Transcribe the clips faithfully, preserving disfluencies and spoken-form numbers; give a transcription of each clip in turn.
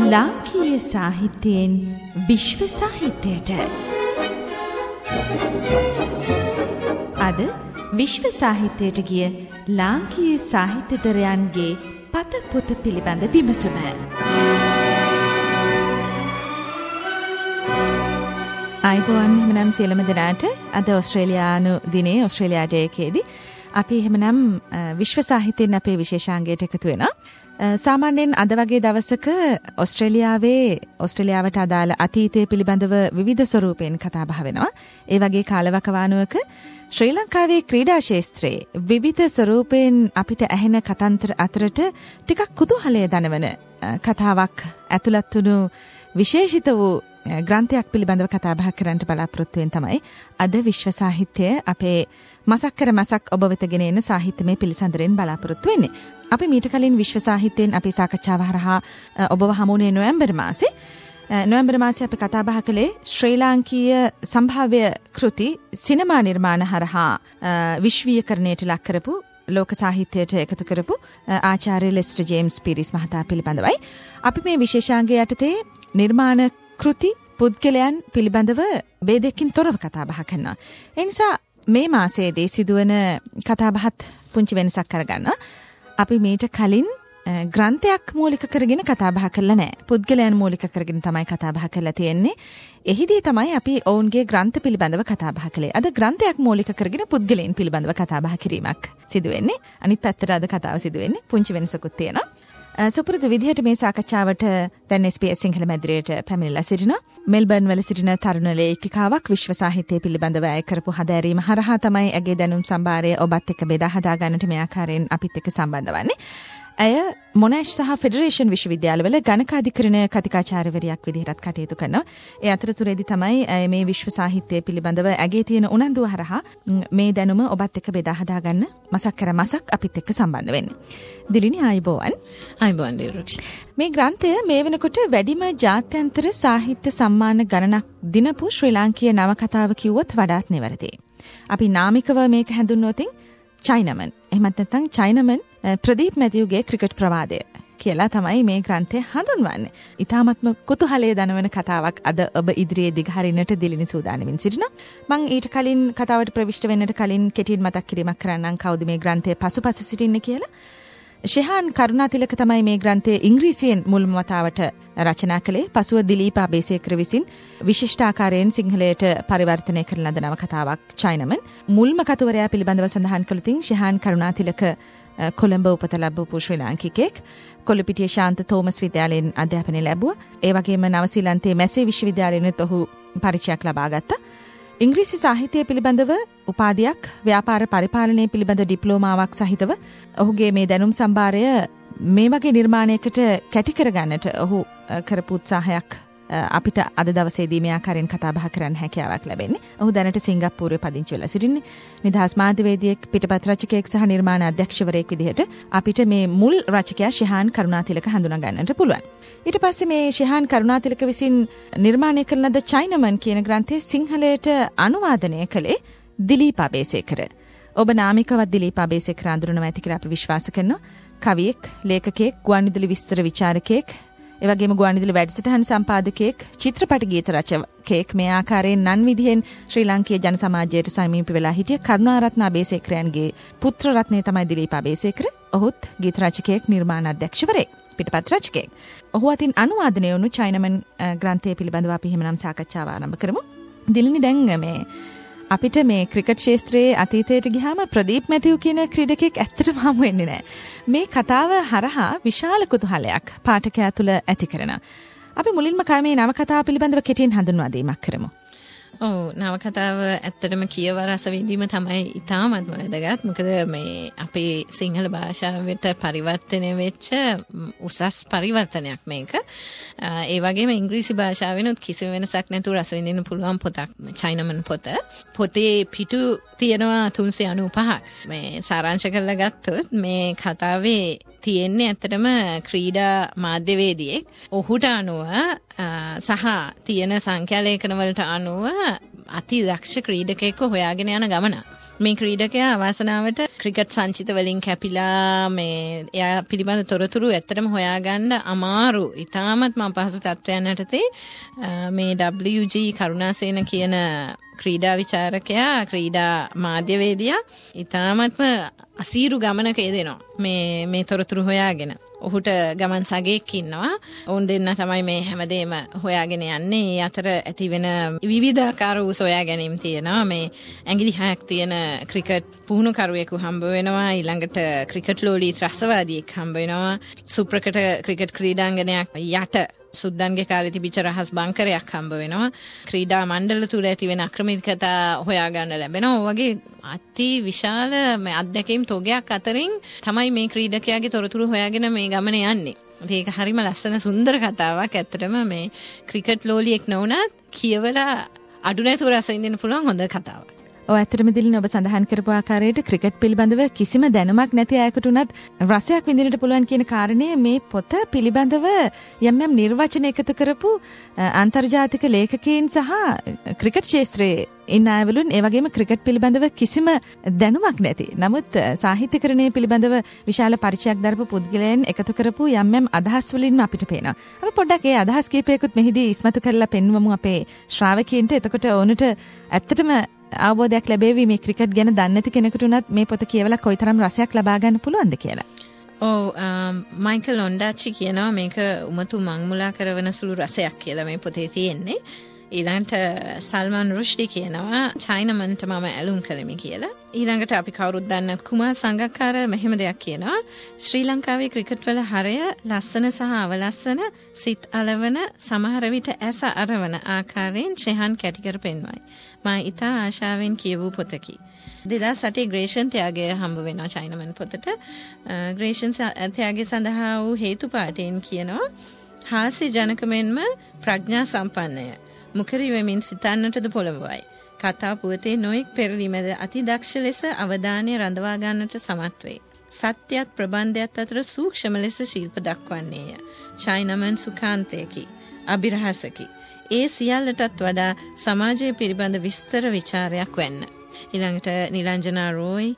ලාංකීය සාහිත්‍යයෙන් විශ්ව සාහිත්‍යයට. අද විශ්ව සාහිත්‍යයට ගිය ලාංකීය සාහිත්‍යදරයන්ගේ පත පොත පිළිබඳ විමසුම. අයිබෝන් එහෙමනම් සියලුම දෙනාට අද ඕස්ට්‍රේලියානු දිනේ ඕස්ට්‍රේලියා ජයකේදී අපි එහෙමනම් විශ්ව සාහිත්‍යයෙන් අපේ විශේෂාංගයට එකතු වෙනවා. සාමාන්‍යයෙන් අද වගේ දවසක ඕස්ට්‍රේලියාවේ ඕස්ට්‍රේලියාවට අදාළ අතීතය පිළිබඳව විවිධ ස්වරූපයෙන් කතා බහ වෙනවා. ඒ වගේ කාලවකවානුවක ශ්‍රී ලංකාවේ ක්‍රීඩා ශාස්ත්‍රයේ විවිධ ස්වරූපයෙන් අපිට ඇහෙන කතන්තර අතරට ටිකක් කුතුහලය දනවන කතාවක් ඇතුළත් වුණු විශේෂිත වූ ග්‍රන්ථයක් පිළිබඳව කතා බහ කරන්නට බලාපොරොත්තු වෙන තමයි අද විශ්ව සාහිත්‍යය අපේ මසක් කර මසක් ඔබ වෙත ගෙන එන සාහිත්‍යමය පිළිසඳරෙන් බලාපොරොත්තු වෙන්නේ. අපි මීට කලින් විශ්ව සාහිත්‍යයෙන් අපි සාකච්ඡාව හරහා ඔබව හමුුනේ නොවැම්බර් මාසේ. නොවැම්බර් මාසේ අපි කතා බහ කළේ ශ්‍රී ලාංකීය සම්භාව්‍ය කෘති සිනමා නිර්මාණ හරහා විශ්වීයකරණයට ලක් කරපු ලෝක සාහිත්‍යයට එකතු කරපු ආචාර්ය ලෙස්ටර් ජේම්ස් පීරිස් මහතා පිළිබඳවයි. අපි මේ විශේෂාංගය යටතේ නිර්මාණ කෘති පුද්ගලයන් පිළිබඳව බේදකින් තොරව කතා බහ කරනවා. ඒ නිසා මේ මාසයේදී සිදුවන කතා බහත් පුංචි වෙනසක් කරගන්න. අපි මීට කලින් ග්‍රන්ථයක් මූලික කරගෙන කතා බහ කරලා නැහැ. පුද්ගලයන් මූලික කරගෙන තමයි කතා බහ කරලා තියෙන්නේ. එහිදී තමයි අපි ඔවුන්ගේ ග්‍රන්ථ පිළිබඳව කතා බහ කළේ. අද ග්‍රන්ථයක් මූලික කරගෙන පුද්ගලයන් පිළිබඳව කතා බහ කිරීමක් සිදු වෙන්නේ. අනිත් පැත්තට අද කතාව සිදු වෙන්නේ. පුංචි වෙනසකුත් තියෙනවා. සුපුරුදු විදිහට මේ සාකච්ඡාවට දැන් එස් බී එස් සිංහල මැදිරියට පැමිණිලා සිටිනවා. මෙල්බර්න් වල සිටින තරුණ ලේඛිකාවක් විශ්ව සාහිත්‍යය පිළිබඳව අය කරපු හදාරීම හරහා තමයි ඇගේ දැනුම් සම්භාරය ඔබත් එක්ක බෙදා හදා ගන්නට මේ ආකාරයෙන් අපිත් එක්ක සම්බන්ධ වන්නේ. ඇය මොනෑෂ් සහ ෆෙඩරේෂන් විශ්වවිද්‍යාලවල ගණකාධිකරණ කතිකාචාර්යවරියක් විදිහටත් කටයුතු කරනවා. ඒ අතරතුරේදී තමයි ඇය මේ විශ්ව සාහිත්‍යය පිළිබඳව ඇගේ තියෙන උනන්දුව හරහා මේ දැනුම ඔබත් එක්ක බෙදා හදා ගන්න මසක් කර මසක් අපිත් එක්ක සම්බන්ධ වෙන්නේ. දිලිනි ආයිබෝවන්. ආයිබෝවන් දිරුක්ෂ. මේ ග්‍රන්ථය මේ වෙනකොට වැඩිම ජාත්‍යන්තර සාහිත්‍ය සම්මාන ගණනක් දිනපු ශ්‍රී ලාංකීය නවකතාව කිව්වොත් වඩාත් නිවැරදියි. අපි නාමිකව මේක හැඳුන්වුවොතින් චයිනමන්. එහෙමත් නැත්නම් චයිනමන් ප්‍රදීප් මැතිව්ගේ ක්‍රිකට් ප්‍රවාදය කියලා තමයි මේ ග්‍රන්ථය හඳුන්වන්නේ. ඉතාමත්ම කුතුහලය දනවන කතාවක් අද ඔබ ඉදිරියේ දිගහරින්නට දිලිනි සූදානමින් සිටිනවා. මම ඊට කලින් කතාවට ප්‍රවිෂ්ඨ වෙන්නට කලින් කෙටියෙන් මතක් කිරීමක් කරන්නම් කවුද මේ ග්‍රන්ථයේ පසුපස සිටින්නේ කියලා. ශෙහාන් කරුණාතිලක තමයි මේ ග්‍රන්ථයේ ඉංග්‍රීසියෙන් මුල්ම වතාවට රචනා කළේ. පසුව දිලීප අබේසේකර විසින් විශිෂ්ටාකාරයෙන් සිංහලයට පරිවර්තනය කරන ලද නවකතාවක් චයිනමන්. මුල්ම කතුවරයා පිළිබඳව සඳහන් කළොතින් ශෙහාන් කරුණාතිලක කොළඹ උපත ලැබපු ශ්‍රී ලාංකිකයෙක්. කොළඹිටිය ශාන්ත තෝමස් විද්‍යාලයෙන් අධ්‍යාපනය ලැබුවා. ඒ වගේම නවසීලන්තයේ මැසේ විශ්වවිද්‍යාලයෙන්ත් ඔහු පරිචයක් ලබා ගත්තා. ඉංග්‍රීසි සාහිත්‍යය පිළිබඳව උපාධියක්, ව්‍යාපාර පරිපාලනය පිළිබඳ ඩිප්ලෝමාවක් සහිතව ඔහුගේ මේ දැනුම් සම්භාරය මේ වගේ නිර්මාණයකට කැටි කරගන්නට ඔහු කරපු උත්සාහයක් අපිට අද දවසේදී මේ ආකාරයෙන් කතා බහ කරන්න හැකියාවක් ලැබෙන්නේ. ඔහු දැනට සිංගප්පූරුවේ පදිංචි වෙලා සිටින්නේ. නිදහස් මාධ්‍යවේදියෙක්, පිටපත් රචකයෙක් සහ නිර්මාණ අධ්‍යක්ෂවරයෙක් විදිහට අපිට මේ මුල් රචකයා ශෙහාන් කරුණාතිලක හඳුනා ගන්නට පුළුවන්. ඊට පස්සේ මේ ශෙහාන් කරුණාතිලක විසින් නිර්මාණය කරන ලද චයිනමන් කියන ග්‍රන්ථය සිංහලයට අනුවාදනය කළේ දිලීප අබේසේකර. ඔබ නාමිකවත් දිලීප අබේසේකර අඳුරනවා ඇති කියලා අපි විශ්වාස කරනවා. කවියෙක්, ලේඛකයෙක්, ගුවන්විදුලි විස්තර විචාරකයෙක්, ඒ වගේම ගුවන්විදුලි වැඩසටහන් සම්පාදකයෙක්, චිත්‍රපට ගීත රචකයෙක්, මේ ආකාරයෙන් නන් විදිහෙන් ශ්‍රී ලාංකීය ජන සමාජයට සමීප වෙලා හිටිය කරුණාරත්න අබේසේකරයන්ගේ පුත්‍ර රත්නය තමයි දිලීප අබේසේකර. ඔහුත් ගීත රචකයෙක්, නිර්මාණ අධ්‍යක්ෂවරයෙක්, පිටපත් රචකයෙක්. ඔහු අතින් අනුවාදනය වුණු චයිනමන් ග්‍රන්ථය පිළිබඳව අපි එහෙමනම් සාකච්ඡාව ආරම්භ කරමු. දිලිනි, දැන් මේ අපිට මේ ක්‍රිකට් ශාස්ත්‍රයේ අතීතයට ගියාම ප්‍රදීප් මැතිව් කියන ක්‍රීඩකයෙක් ඇත්තටම හමු වෙන්නේ නැහැ. මේ කතාව හරහා විශාල කුතුහලයක් පාඨකයා තුළ ඇති කරනවා. අපි මුලින්ම මේ නවකතාව පිළිබඳව කෙටියෙන් හඳුන්වා දීමක් කරමු. ඔව්, නවකතාව ඇත්තටම කියව රස විඳීම තමයි ඉතාමත්ම වැදගත්. මොකද මේ අපේ සිංහල භාෂාවට පරිවර්තනය වෙච්ච උසස් පරිවර්තනයක් මේක. ඒ වගේම ඉංග්‍රීසි භාෂාවෙනුත් කිසිම වෙනසක් නැතුව රස විඳින්න පුළුවන් පොතක් චයිනමන් පොත. පොතේ පිටු තියෙනවා තුන්සිය අනූපහක්. මේ සාරාංශ කරලා ගත්තොත් මේ කතාවේ තියෙන්නේ ඇත්තටම ක්‍රීඩා මාධ්‍යවේදියෙක්. ඔහුට අනුව සහ තියෙන සංඛ්‍යා ලේඛන වලට අනුව අති දක්ෂ ක්‍රීඩකයෙක්ව හොයාගෙන යන ගමනක්. මේ ක්‍රීඩකයා අවාසනාවට ක්‍රිකට් සංචිත වලින් කැපිලා මේ එයා පිළිබඳ තොරතුරු ඇත්තටම හොයාගන්න අමාරු. ඉතාමත්ම අපහසු තත්ත්වයන් යටතේ මේ ඩබ්ලිව් ජී කරුණාසේන කියන ක්‍රීඩා විචාරකයා ක්‍රීඩා මාධ්‍යවේදියා ඉතාමත්ම අසීරු ගමනක යෙදෙනවා. මේ මේ තොරතුරු හොයාගෙන. ඔහුට ගමන් සගයෙක් ඉන්නවා. ඔවුන් දෙන්න තමයි මේ හැමදේම හොයාගෙන යන්නේ. ඒ අතර ඇතිවෙන විවිධාකාර වූ සොයා ගැනීම් තියෙනවා. මේ ඇඟිලි හයක් තියෙන ක්‍රිකට් පුහුණුකරුවෙකු හම්බ වෙනවා. ඊළඟට ක්‍රිකට් ලෝලී ත්‍රස්තවාදියෙක් හම්බ වෙනවා. සුප්‍රකට ක්‍රිකට් ක්‍රීඩාංගණයක් යට සුද්දන්ගේ කාලේ තිබිච්ච රහස් බංකරයක් හම්බ වෙනවා. ක්‍රීඩා මණ්ඩල තුල ඇතිවෙන අක්‍රමිකතා හොයාගන්න ලැබෙනවා. වගේ අති විශාල මේ අත්දැකීම් තොගයක් අතරින් තමයි මේ ක්‍රීඩකයාගේ තොරතුරු හොයාගෙන මේ ගමන යන්නේ. ඒක හරිම ලස්සන සුන්දර කතාවක්. ඇත්තටම මේ ක්‍රිකට් ලෝලියෙක් නොවුනත් කියවලා අඩු නැතුව රස විඳින්න පුළුවන් හොඳ කතාවක්. ඔව් ඇත්තටම දිලින ඔබ සඳහන් කරපු ආකාරයට ක්‍රිකට් පිළිබඳව කිසිම දැනුමක් නැති අයෙකුට උනත් රසයක් විඳින්නට පුළුවන් කියන කාරණය මේ පොත පිළිබඳව යම් යම් නිර්වචන එකතු කරපු අන්තර්ජාතික ලේඛකයන් සහ ක්‍රිකට් ක්ෂේත්‍රයේ ඉන්න අයවලුන් ඒ වගේම ක්‍රිකට් පිළිබඳව කිසිම දැනුමක් නැති. නමුත් සාහිත්‍යකරණය පිළිබඳව විශාල පරිචයක් දරපු පුද්ගලයන් එකතු කරපු යම් යම් අදහස් වලින් අපිට පේනවා. අපි පොඩ්ඩක් ඒ අදහස් කීපයකුත් මෙහිදී ඉස්මතු කරලා පෙන්වමු අපේ ශ්‍රාවකයන්ට. එතකොට ඕනට ඇත්තටම අවබෝධයක් ලැබෙවි මේ ක්‍රිකට් ගැන දන්නේ නැති කෙනෙකුට උනත් මේ පොත කියවලා කොයිතරම් රසයක් ලබා ගන්න පුළුවන්ද කියලා. ඔව් මයිකල් ඔන්ඩාච්චි කියනවා මේක උමතු මංමුලා කරවන සුළු රසයක් කියලා මේ පොතේ තියෙන්නේ. ඊළඟට සල්මාන් රුෂ්ඩි කියනවා චයිනමන්ට මම ඇලුම් කරමි කියලා. ඊළඟට අපි කවුරුත් දන්න කුමාර් සංගක්කාර මෙහෙම දෙයක් කියනවා. ශ්‍රී ලංකාවේ ක්‍රිකට් වල හරය ලස්සන සහ අවලස්සන සිත් අලවන සමහර විට ඇස අරවන ආකාරයෙන් ෂෙහන් කැටිකර පෙන්වයි. මා ඉතා ආශාවෙන් කියවූ පොතකි. දෙදහස් අටේ ග්‍රේෂන් ත්‍යාගය හම්බ වෙනවා චයිනමන් පොතට. ග්‍රේෂන් ත්‍යාගය සඳහා වූ හේතු පාඨයෙන් කියනවා හාස්‍ය ජනක මෙන්ම ප්‍රඥා සම්පන්නය. මුකරි වෙමින් සිතන්නටද පොළඹවයි. කතා පුවතේ නොයෙක් පෙරලි මැද අතිදක්ෂ ලෙස අවධානය රඳවා ගන්නට සමත් වේ. සත්‍යයත් ප්‍රබන්ධයත් අතර සූක්ෂම ලෙස ශිල්ප දක්වන්නේය. චයිනමන් සුඛාන්තයකි. අභිරහසකි. ඒ සියල්ලටත් වඩා සමාජය පිළිබඳ විස්තර විචාරයක් වෙන්න. ඊළඟට නිලංජනා රෝයි,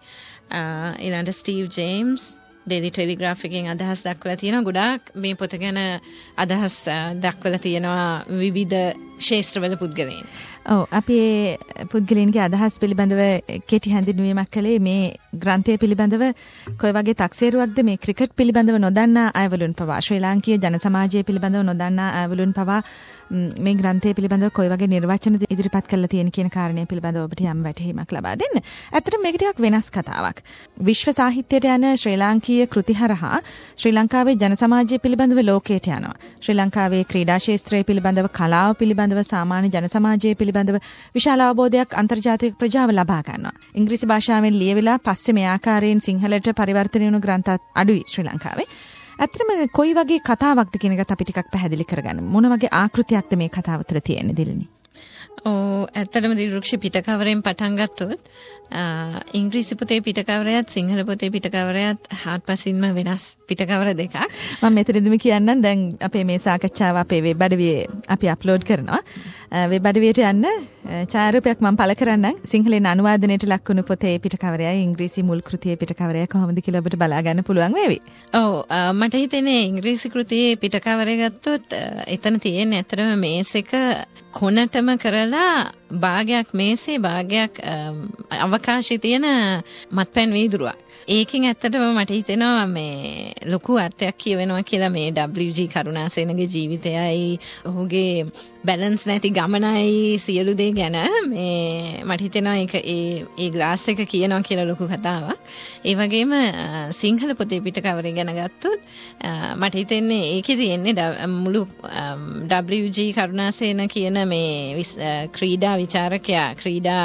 ඊළඟට ස්ටීව් ජේම්ස් ඩේලි ටෙලිග්‍රාෆ් එකෙන් අදහස් දක්වලා තියෙනවා. ගොඩාක් මේ පොත ගැන අදහස් දක්වලා තියෙනවා විවිධ ක්ෂේත්‍රවල පුද්ගලයන්. ඔව් අපි ඒ පුද්ගලයන්ගේ අදහස් පිළිබඳව කෙටි හැඳින්වීමක් කළේ මේ ග්‍රන්ථය පිළිබඳව කොයි වගේ තක්සේරුවක්ද මේ ක්‍රිකට් පිළිබඳව නොදන්නා අයවලුන් පවා ශ්‍රී ලාංකීය ජන සමාජය පිළිබඳව නොදන්නා අයවලුන් පවා මේ ග්‍රන්ථය පිළිබඳව කොයි වගේ නිර්වචන ඉදිරිපත් කරලා තියෙන කියන කාරණය පිළිබඳව ඔබට යම් වැටහීමක් ලබා දෙන්න. ඇත්තටම මේක ටිකක් වෙනස් කතාවක්. විශ්ව සාහිත්‍යයට යන ශ්‍රී ලාංකීය කෘති හරහා ශ්‍රී ලංකාවේ ජන සමාජය පිළිබඳව ලෝකයට යනවා. ශ්‍රී ලංකාවේ ක්‍රීඩා ක්ෂේත්‍රය පිළිබඳව, කලාව පිළිබඳව, සාමාන්‍ය ජන සමාජය පිළිබඳව විශාල අවබෝධයක් අන්තර්ජාතික ප්‍රජාව ලබා ගන්නවා. ඉංග්‍රීසි භාෂාවෙන් ලියවිලා පස්සේ මේ ආකාරයෙන් සිංහලට පරිවර්තනය වුණු ග්‍රන්ථත් අඩුයි ශ්‍රී ලංකාවේ. ඇත්තටම කොයි වගේ කතාවක්ද කියන එකත් අපි ටිකක් පැහැදිලි කරගන්න. මොන වගේ ආකෘතියක්ද මේ කතාව තුළ තියෙන්නේ දිලිනි? ඔව් ඇත්තටම දිරුක්ෂි පිටකවරෙන් පටන් ගත්තොත් ඉංග්‍රීසි පොතේ පිටකවරයත් සිංහල පොතේ පිටකවරයත් හාත්පසින්ම වෙනස් පිටකවර දෙකක්. මම මෙතනදිම කියන්නම් දැන් අපේ මේ සාකච්ඡාව අපේ වෙබ් අඩවියේ අපි අප්ලෝඩ් කරනවා. වෙබ් අඩවියට යන්න ඡායාරූපයක් මම පළ කරන්නම්. සිංහලෙන් අනුවාදනයට ලක් වුණු පොතේ පිටකවරයයි ඉංග්‍රීසි මුල් කෘතියේ පිටකවරයයි කොහොමද කියලා ඔබට බලා ගන්න පුළුවන් වේවි. ඔව් මට හිතෙන්නේ ඉංග්‍රීසි කෘතියේ පිටකවරය ගත්තොත් එතන තියෙන්නේ ඇත්තටම මේස් එක කොනටම කරලා භාගයක් මේසේ භාගයක් අවකාශයේ තියෙන මත්පැන් වීදුරුවක්. ඒකෙන් ඇත්තටම මට හිතෙනවා මේ ලොකු අර්ථයක් කියවෙනවා කියලා මේ ඩබ්ලිව් ජී කරුණාසේනගේ ජීවිතයයි ඔහුගේ බැලන්ස් නැති ගමනයි සියලු දේ ගැන මේ මට හිතෙනවා ඒක ඒ ඒ ග්‍රාස් එක කියනවා කියලා ලොකු කතාවක්. ඒ වගේම සිංහල පොතේ පිටකවරේ ගැන ගත්තොත් මට හිතෙන්නේ ඒකේ තියෙන්නේ මුළු ඩබ්ලිව් ජී කරුණාසේන කියන මේ ක්‍රීඩා විචාරකයා ක්‍රීඩා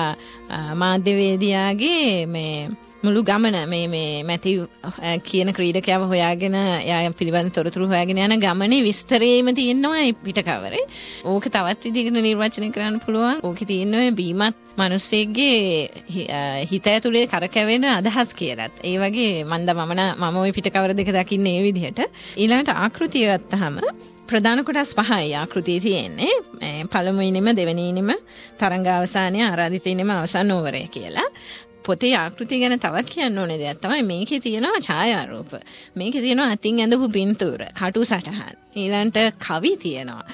මාධ්‍යවේදියාගේ මේ මුළු ගමන මේ මේ මැතිව් කියන ක්‍රීඩකයව හොයාගෙන එයා පිළිබඳ තොරතුරු හොයාගෙන යන ගමනේ විස්තරේම තියෙනවා මේ පිටකවරේ. ඕක තවත් විදිහකට නිර්වචනය කරන්න පුළුවන්. ඕකේ තියෙනවා බීමත් මිනිස්සෙක්ගේ හිත ඇතුලේ කරකැවෙන අදහස් කියලාත්. ඒ වගේ මන්ද මම මම ওই පිටකවර දෙක දකින්නේ මේ විදිහට. ඊළඟට ආකෘතිය ගත්තාම ප්‍රධාන කොටස් පහයි ආකෘතිය තියෙන්නේ. පළමුවෙනිම දෙවෙනියෙම තරංග අවසානයේ ආරාධිතේනෙම අවසන් ඕවරය කියලා. පොතේ ආකෘතිය ගැන තවත් කියන්න ඕනේ දෙයක් තමයි මේකේ තියෙනවා ඡායාරූප. මේකේ තියෙනවා අතින් ඇඳපු පින්තූර, කටු සටහන්. ඊළඟට කවි තියෙනවා.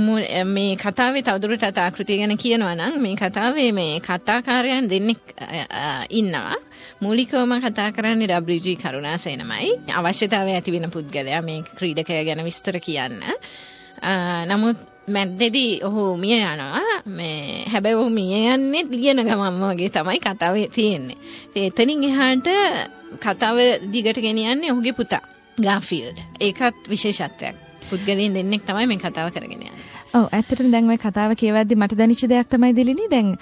මේ කතාවේ තවදුරටත් ආකෘතිය ගැන කියනවා නම් මේ කතාවේ මේ කතාකාරයන් දෙන්නෙක් ඉන්නවා. මූලිකවම කතා කරන්නේ ඩබ්ලිව් ජී කරුණාසේනමයි. අවශ්‍යතාවය ඇති වෙන පුද්ගලයා මේ ක්‍රීඩකයා ගැන විස්තර කියන්න. නමුත් මැද්දේදී ඔහු මිය යනවා. මේ හැබැයි ඔහු මිය යන්නේ ලියන ගමන්ම වගේ තමයි කතාවේ තියෙන්නේ. ඒ එතනින් එහාට කතාව දිගට ගෙනියන්නේ ඔහුගේ පුතා ගාෆීල්ඩ්. ඒකත් විශේෂත්වයක්. පුද්ගලයන් දෙන්නෙක් තමයි මේ කතාව කරගෙන යන්නේ. ඔව් ඇත්තටම දැන් ওই කතාව කියවද්දි මට දැනෙච්ච දෙයක් තමයි දෙලිනි. දැන්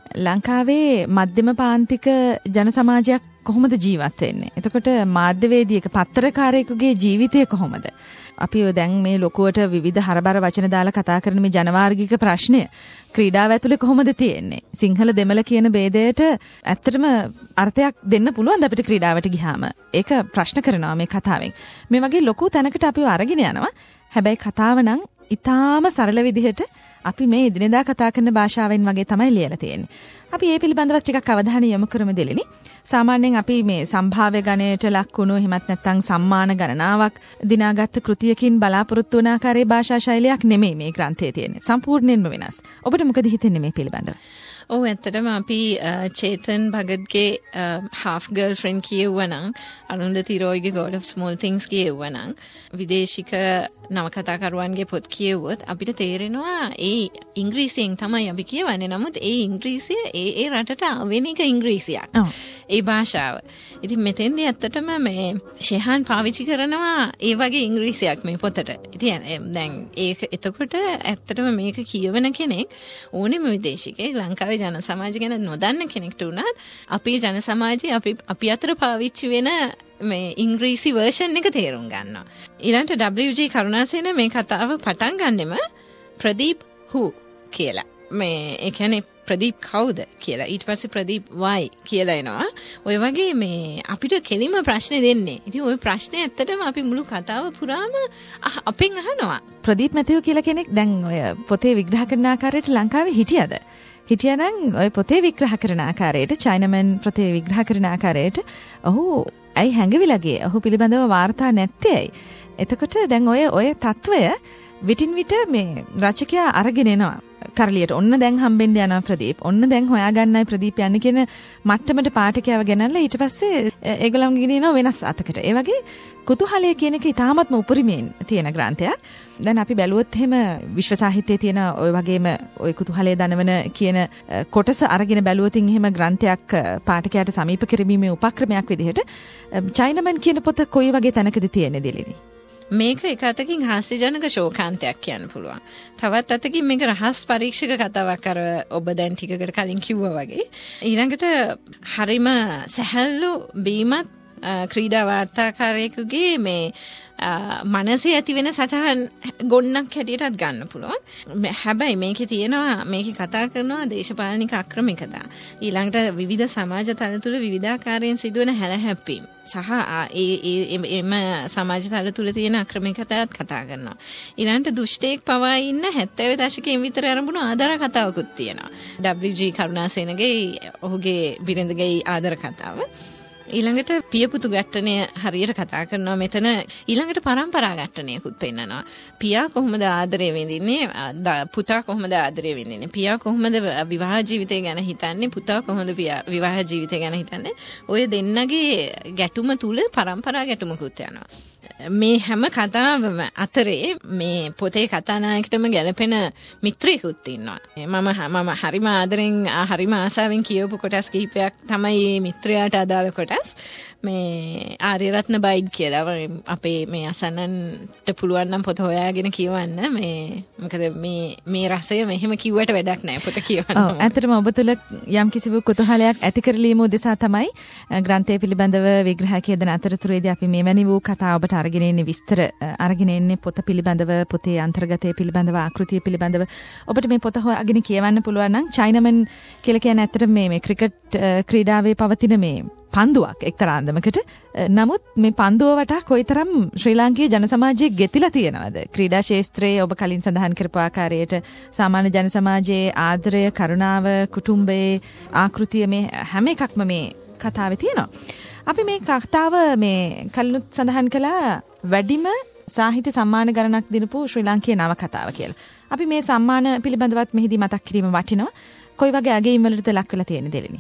ලංකාවේ මධ්‍යම පාන්තික ජන සමාජයක් කොහොමද ජීවත් වෙන්නේ? එතකොට මාධ්‍යවේදියෙක් පත්තරකාරයෙකුගේ ජීවිතය කොහොමද? අපි ඔය දැන් මේ ලොකුවට විවිධ හරබර වචන දාලා කතා කරන මේ ජනවාර්ගික ප්‍රශ්නය ක්‍රීඩාව ඇතුලේ කොහොමද තියෙන්නේ? සිංහල දෙමළ කියන ભેදයට ඇත්තටම අර්ථයක් දෙන්න පුළුවන්ද අපිට ක්‍රීඩාවට ගියාම? ඒක ප්‍රශ්න කරනවා මේ කතාවෙන්. මේ වගේ ලොකු තැනකට අපිව අරගෙන යනවා. හැබැයි කතාව නම් ඉතාම සරල විදිහට අපි මේ එදිනෙදා කතා කරන භාෂාවෙන් වගේ තමයි ලියලා තියෙන්නේ. අපි මේ පිළිබඳව ටිකක් අවධානය යොමු කරමු දෙලිනි. සාමාන්‍යයෙන් අපි මේ සම්භාව්‍ය ගණයට ලක් වුණු එහෙමත් නැත්නම් සම්මාන ගණනාවක් දිනාගත් කෘතියකින් බලාපොරොත්තු වන ආකාරයේ භාෂා ශෛලියක් නෙමෙයි මේ ග්‍රන්ථයේ තියෙන්නේ. සම්පූර්ණයෙන්ම වෙනස්. ඔබට මොකද හිතෙන්නේ මේ පිළිබඳව? ඔව් ඇත්තටම අපි චේතන් භගත්ගේ half girlfriend කියවනම් අනුන්දති රෝයිගේ God of Small Things කියවනම් විදේශික නවකතාකරුවන්ගේ පොත් කියවුවොත් අපිට තේරෙනවා ඒ ඉංග්‍රීසියෙන් තමයි අපි කියවන්නේ. නමුත් ඒ ඉංග්‍රීසිය ඒ ඒ රටට ආවෙනික ඉංග්‍රීසියක්. ඒ භාෂාව. ඉතින් මෙතෙන්දී ඇත්තටම මේ ෂෙහාන් පාවිච්චි කරනවා ඒ වගේ ඉංග්‍රීසියක් මේ පොතට. ඉතින් දැන් ඒක එතකොට ඇත්තටම මේක කියවන කෙනෙක් ඕනෙම විදේශිකේ ලංකාවේ ජන සමාජය ගැන නොදන්න කෙනෙක්ට උනත් අපේ ජන සමාජයේ අපි අපි අතර පාවිච්චි වෙන මේ ඉංග්‍රීසි වර්ෂන් එක තේරුම් ගන්නවා. ඊළඟට ඩබ්ලිව් ජී කරුණාසේන මේ කතාව පටන් ගන්නෙම ප්‍රදීප් හු කියලා. මේ ඒ කියන්නේ ප්‍රදීප් කවුද කියලා. ඊට පස්සේ ප්‍රදීප් වයි කියලා එනවා. ඔය වගේ මේ අපිට කෙලිම ප්‍රශ්නේ දෙන්නේ. ඉතින් ওই ප්‍රශ්නේ ඇත්තටම අපි මුළු කතාව පුරාම අපෙන් අහනවා. ප්‍රදීප් මැතිව් කියලා කෙනෙක් දැන් ඔය පොතේ විග්‍රහ කරන ආකාරයට ලංකාවේ හිටියද? හිටියනම් ඔය පොතේ විග්‍රහ කරන ආකාරයට චයිනමන් පොතේ විග්‍රහ කරන ආකාරයට ඔහු ඇයි හැංගවිලා ගියේ? ඔහු පිළිබඳව වාර්තා නැත්තේ ඇයි? එතකොට දැන් ඔය ඔය తত্ত্বය විටින් විට මේ රචකයා අරගෙන එනවා. කරලියට ඔන්න දැන් හම්බෙන්න යනවා ප්‍රදීප්. ඔන්න දැන් හොයාගන්නයි ප්‍රදීප් යන්නේ කියන මට්ටමට පාඨකයව ගෙනල්ලා ඊට පස්සේ ඒගොල්ලන්ගේ ගෙනියනවා වෙනස් අතකට. ඒ වගේ කුතුහලය කියන එක ඉතාමත්ම උපරිමයෙන් තියෙන ග්‍රන්ථයක්. දැන් අපි බැලුවොත් එහෙම විශ්ව සාහිත්‍යයේ තියෙන ওই වගේම ওই කුතුහලය දනවන කියන කොටස අරගෙන බැලුවොත් එහෙම ග්‍රන්ථයක් පාඨකයාට සමීප කිරීමේ උපක්‍රමයක් විදිහට චයිනමන් කියන පොත කොයි වගේ තැනකද තියෙන්නේ දෙලිනි? මේක එක අතකින් හාස්‍යජනක ශෝකාන්තයක් කියන්න පුළුවන්. තවත් අතකින් මේක රහස් පරීක්ෂක කතාවක් අර ඔබ දැන් ටිකකට කලින් කිව්වා වගේ. ඊළඟට හරිම සැහැල්ලු බීමත් ක්‍රීඩා වාර්තාකාරයෙකුගේ මේ මනසේ ඇති වෙන සටහන් ගොන්නක් හැටියටත් ගන්න පුළුවන්. හැබැයි මේකේ තියෙනවා මේකේ කතා කරනවා දේශපාලනික අක්‍රමිකතා. ඊළඟට විවිධ සමාජ තල තුළ විවිධාකාරයෙන් සිදුවන හැලහැප්පීම් සහ ඒ එම සමාජ තල තුළ තියෙන අක්‍රමිකතාවත් කතා කරනවා. ඊළඟට දුෂ්ටයෙක් පවා ඉන්න හැත්තෑ දශකයෙන් විතර ආරම්භුණු ආදර කතාවකුත් තියෙනවා. ඩබ්ලිව් ජී කරුණාසේනගේ ඔහුගේ බිරිඳගේ ආදර කතාව. ඊළඟට පියපුතු ගැට්ටනය හරියට කතා කරනවා මෙතන. ඊළඟට පරම්පරා ගැට්ටනයකුත් පෙන්නනවා. පියා කොහොමද ආදරය විඳින්නේ, පුතා කොහොමද ආදරය විඳින්නේ, පියා කොහොමද විවාහ ජීවිතය ගැන හිතන්නේ, පුතා කොහොමද විවාහ ජීවිතය ගැන හිතන්නේ. ඔය දෙන්නගේ ගැටුම තුල පරම්පරා ගැටුමකුත් යනවා. මේ හැම කතාවම අතරේ මේ පොතේ කතානායකටම ගැලපෙන මිත්‍රයෙකුත් ඉන්නවා. මම මම හරිම ආදරෙන් හරිම ආසාවෙන් කියවපු කොටස් කිහිපයක් තමයි මිත්‍රයාට අදාළ කොටස්. මේ ආර්යරත්න බයිඩ් කියලා අපේ මේ අසන්නන්ට පුළුවන් නම් පොත හොයාගෙන කියවන්න. මේ මොකද මේ මේ රසය මෙහෙම කිව්වට වැඩක් නැහැ පොත කියවන්න. ඔව් ඇත්තටම ඔබ තුල යම් කිසි කුතුහලයක් ඇති කරලීම උදෙසා තමයි ග්‍රන්ථය පිළිබඳව විග්‍රහ කියදෙන අතරතුරේදී අපි මෙවැනි වූ කතා ඔබට අරගෙන එන්නේ විස්තර අරගෙන එන්නේ පොත පිළිබඳව, පොතේ අන්තර්ගතය පිළිබඳව, ආකෘතිය පිළිබඳව ඔබට මේ පොත හොයාගෙන කියවන්න පුළුවන් නම් චයිනමන් කියලා කියන්නේ ඇත්තටම මේ මේ ක්‍රිකට් ක්‍රීඩාවේ පවතින මේ පන්දුවක් එක්තරා අන්දමකට. නමුත් මේ පන්දුව වටා කොයිතරම් ශ්‍රී ලාංකීය ජන සමාජයේ ගෙතිලා තියෙනවද? ක්‍රීඩා ක්ෂේත්‍රයේ ඔබ කලින් සඳහන් කරපු ආකාරයට සාමාන්‍ය ජන සමාජයේ ආදරය, කරුණාව, කුටුම්බයේ ආකෘතිය මේ හැම එකක්ම මේ කතාවේ තියෙනවා. අපි මේ කතාව මේ කලිනුත් සඳහන් කළා වැඩිම සාහිත්‍ය සම්මාන ගණනක් දිනපු ශ්‍රී ලාංකීය නවකතාව කියලා. අපි මේ සම්මාන පිළිබඳවත් මෙහිදී මතක් කිරීම වටිනවා. කොයි වගේ අගයීම් වලටද ලක් වෙලා තියෙන දෙලිනි?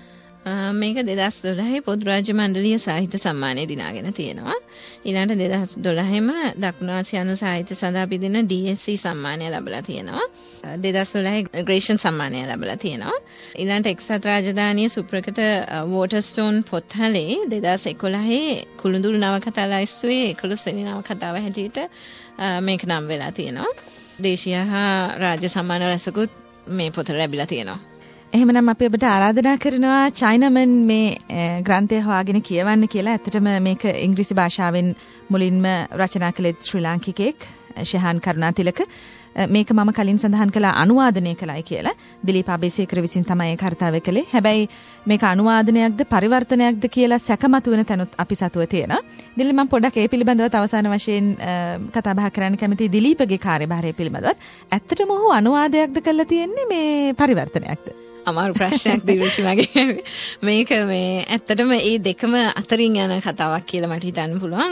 මේක දෙදහස් දොළහේ පොදු රාජ්‍ය මණ්ඩලීය සාහිත්‍ය සම්මානය දිනාගෙන තියෙනවා. ඊළඟට දෙදහස් දොළහෙම දකුණු ආසියානු සාහිත්‍ය සඳහා පිදින ඩී එස් සී සම්මානය ලැබලා තියෙනවා. දෙදහස් දොළහේ ග්‍රේෂන් සම්මානය ලැබලා තියෙනවා. ඊළඟට එක්සත් රාජධානිය සුප්‍රකට වෝටර්ස්ටෝන් පොත්හලේ දෙදහස් එකොළහේ කුළුඳුරු නවකතා ලයිස්තුවේ එකොළොස් වෙනි නවකතාව හැටියට මේක නම් වෙලා තියෙනවා. දේශීය හා රාජ්‍ය සම්මාන රැසකුත් මේ පොතට ලැබිලා තියෙනවා. එහෙමනම් අපි ඔබට ආරාධනා කරනවා චයිනමන් මේ ග්‍රන්ථය හොයාගෙන කියවන්න කියලා. ඇත්තටම මේක ඉංග්‍රීසි භාෂාවෙන් මුලින්ම රචනා කළේ ශ්‍රී ලාංකිකයෙක් ශෙහාන් කරුණාතිලක. මේක මම කලින් සඳහන් කළා අනුවාදනය කළයි කියලා. දිලීප් අබේසේකර විසින් තමයි ඒ කාර්යය කළේ. හැබැයි මේක අනුවාදනයක්ද පරිවර්තනයක්ද කියලා සැකමතු වෙන තැනුත් අපි සතුව තියෙනවා. දිලීප් මම පොඩ්ඩක් ඒ පිළිබඳව අවසාන වශයෙන් කතා බහ කරන්න කැමතියි. දිලීපගේ කාර්යභාරය පිළිබඳවත්. ඇත්තටම ඔහු අනුවාදයක්ද කරලා තියෙන්නේ මේ පරිවර්තනයක්ද? අමාරු ප්‍රශ්නයක් දිවිෂි මගේ. මේක මේ ඇත්තටම ඒ දෙකම අතරින් යන කතාවක් කියලා මට හිතන්න පුළුවන්.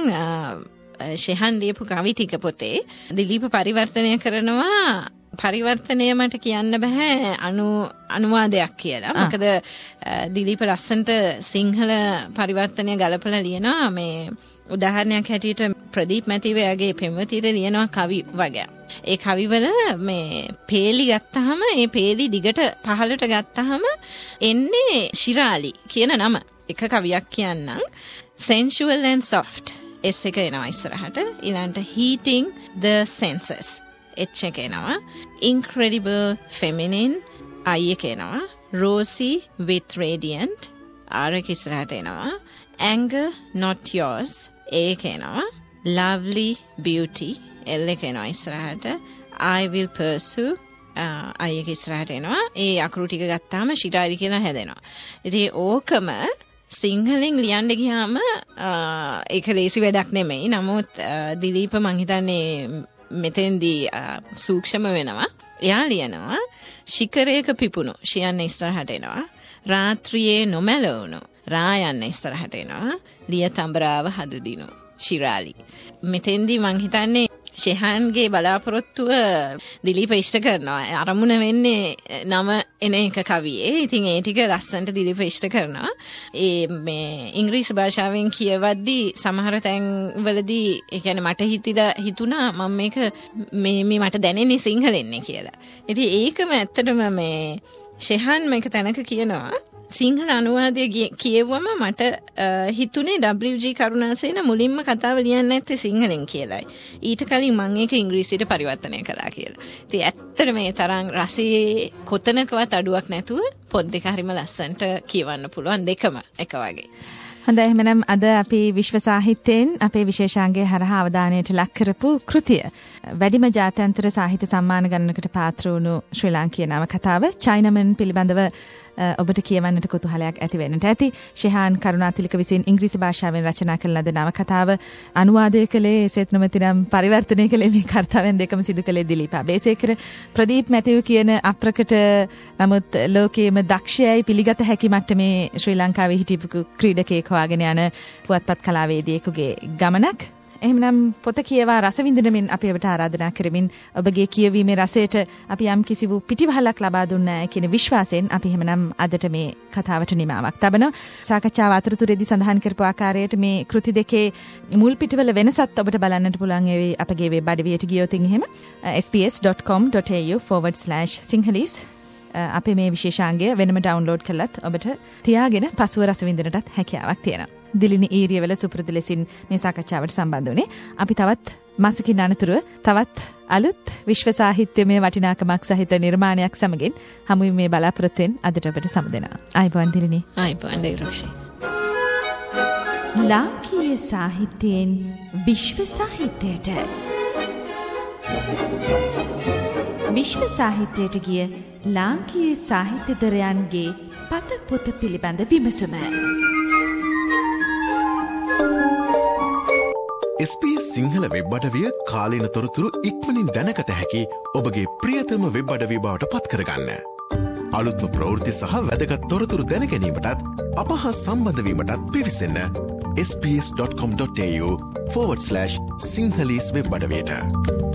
ශෙහාන් ලියපු කවි ටික පොතේ දිලීප පරිවර්තනය කරනවා. පරිවර්තනය මට කියන්න බෑ අනු අනුවාදයක් කියලා. මොකද දිලීප ලස්සන්ට සිංහල පරිවර්තනය ගලපලා ලියනවා. මේ උදාහරණයක් හැටියට ප්‍රදීප් මැතිවයාගේ පෙම්වතියට ලියනවා කවි වගේ. ඒ කවිවල මේ පේලි ගත්තහම ඒ පේලි දිගට පහළට ගත්තහම එන්නේ ශිරාලි කියන නම. එක කවියක් කියන්නම්. sensual and soft S එක එනවා ඉස්සරහට. ඊළඟට heating the senses H එක එනවා. incredible feminine I එක එනවා. rosy with radiant R එක ඉස්සරහට එනවා. anger not yours A එක එනවා. lovely beauty L එක එනවා ඉස්සරහට. I will pursue I එක ඉස්සරහට එනවා. ඒ අකුරු ටික ගත්තාම ශිරාලි කියලා හැදෙනවා. ඉතින් ඕකම සිංහලෙන් ලියන්න ගියාම ඒක ලේසි වැඩක් නෙමෙයි. නමුත් දිලීප මං හිතන්නේ මෙතෙන්දී සූක්ෂම වෙනවා. එයා ලියනවා ශිකරයක පිපුණු ශියන්න ඉස්සරහට එනවා. රාත්‍රියේ නොමැලවුණු රා යන්න ඉස්සරහට එනවා. ලිය තඹරාව හදදිනු ශිරාලි. මෙතෙන්දී මං හිතන්නේ ශෙහාන්ගේ බලාපොරොත්තුව දිලීප ඉෂ්ට කරනවා. අරමුණ වෙන්නේ නම එන එක කවියේ. ඉතින් ඒ ටික ලස්සනට දිලීප ඉෂ්ට කරනවා. ඒ මේ ඉංග්‍රීසි භාෂාවෙන් කියවද්දී සමහර තැන්වලදී ඒ කියන්නේ මට හිතිලා හිතුණා මම මේක මේ මේ මට දැනෙන්නේ සිංහලෙන්නේ කියලා. ඉතින් ඒකම ඇත්තටම මේ ශෙහාන් මේක තැනක කියනවා සිංහල අනුවාදය කියවුවම මට හිතුනේ ඩබ්ලිව් ජී කරුණාසේන මුලින්ම කතාව ලියන්නේ නැත්තේ සිංහලෙන් කියලායි. ඊට කලින් මම ඒක ඉංග්‍රීසියට පරිවර්තනය කළා කියලා. ඉතින් ඇත්තට මේ තරම් රසයේ කොතනකවත් අඩුවක් නැතුව පොත් දෙක හරිම ලස්සනට කියවන්න පුළුවන් දෙකම එක වගේ. හොඳයි එහෙනම් අද අපි විශ්ව සාහිත්‍යයෙන් අපේ විශේෂාංගයේ හරහා අවධානයට ලක් කරපු කෘතිය වැඩිම ජාත්‍යන්තර සාහිත්‍ය සම්මාන ගණනකට පාත්‍ර වුණු ශ්‍රී ලාංකීය නවකතාව චයිනමන් පිළිබඳව ඔබට කියවන්නට කුතුහලයක් ඇති වෙන්නට ඇති. ශෙහාන් කරුණාතිලක විසින් ඉංග්‍රීසි භාෂාවෙන් රචනා කළ ලද නවකතාව අනුවාදය කළේ එසේත් නොමැතිනම් පරිවර්තනය කළේ මේ කාර්යයන් දෙකම සිදු කළේ දිලීප අබේසේකර. ප්‍රදීප් මැතිව් කියන අප්‍රකට නමුත් ලෝකයේම දක්ෂයයි පිළිගත හැකි මට්ටමේ ශ්‍රී ලංකාවේ හිටපු ක්‍රීඩකයෙක් හොයාගෙන යන පුවත්පත් කලාවේදියෙකුගේ ගමනක්. එහෙමනම් පොත කියවා රස විඳිනමින් අපි ඔබට ආරාධනා කරමින් ඔබගේ කියවීමේ රසයට අපි යම් කිසි වූ පිටිවහලක් ලබා දුන්නා කියන විශ්වාසයෙන් අපි එහෙමනම් අදට මේ කතාවට නිමාවක් තබනවා. සාකච්ඡාව අතරතුරේදී සඳහන් කරපු ආකාරයට මේ කෘති දෙකේ මුල් පිටවල වෙනසත් ඔබට බලන්නට පුළුවන් ඒ අපගේ වෙබ් අඩවියට ගියොත් එහෙම s p s dot com dot a u forward slash sinhalese අපේ මේ විශේෂාංගය වෙනම ඩවුන්ලෝඩ් කරලත් ඔබට තියාගෙන පසුව රස විඳින්නටත් හැකියාවක් තියෙනවා. දිලිනි ඊරියවල සුපුරුදු ලෙසින් මේ සාකච්ඡාවට සම්බන්ධ වුණේ. අපි තවත් මාසකින් අනතුරුව තවත් අලුත් විශ්ව සාහිත්‍යමය වටිනාකමක් සහිත නිර්මාණයක් සමගින් හමු මේ බලාපොරොත්තුෙන් අදට ඔබට සමුදෙනවා. ආයිබෝන් දිලිනි. ආයිබෝන් දේරක්ෂි. ලාංකීය සාහිත්‍යයෙන් විශ්ව සාහිත්‍යයට විශ්ව සාහිත්‍යයට ගිය ලාංකීය සාහිත්‍යදරයන්ගේ පත පොත පිළිබඳ විමසුම. S P S Sinhala web අඩවිය කාලීන තොරතුරු ඉක්මනින් දැනගත හැකි ඔබගේ ප්‍රියතම වෙබ් අඩවිය බවට පත් කරගන්න. අලුත්ම ප්‍රවෘත්ති සහ වැදගත් තොරතුරු දැනගැනීමටත් අප හා සම්බන්ධවීමටත් පිවිසන්න S B S dot com dot AU forward slash Sinhalese web අඩවියට.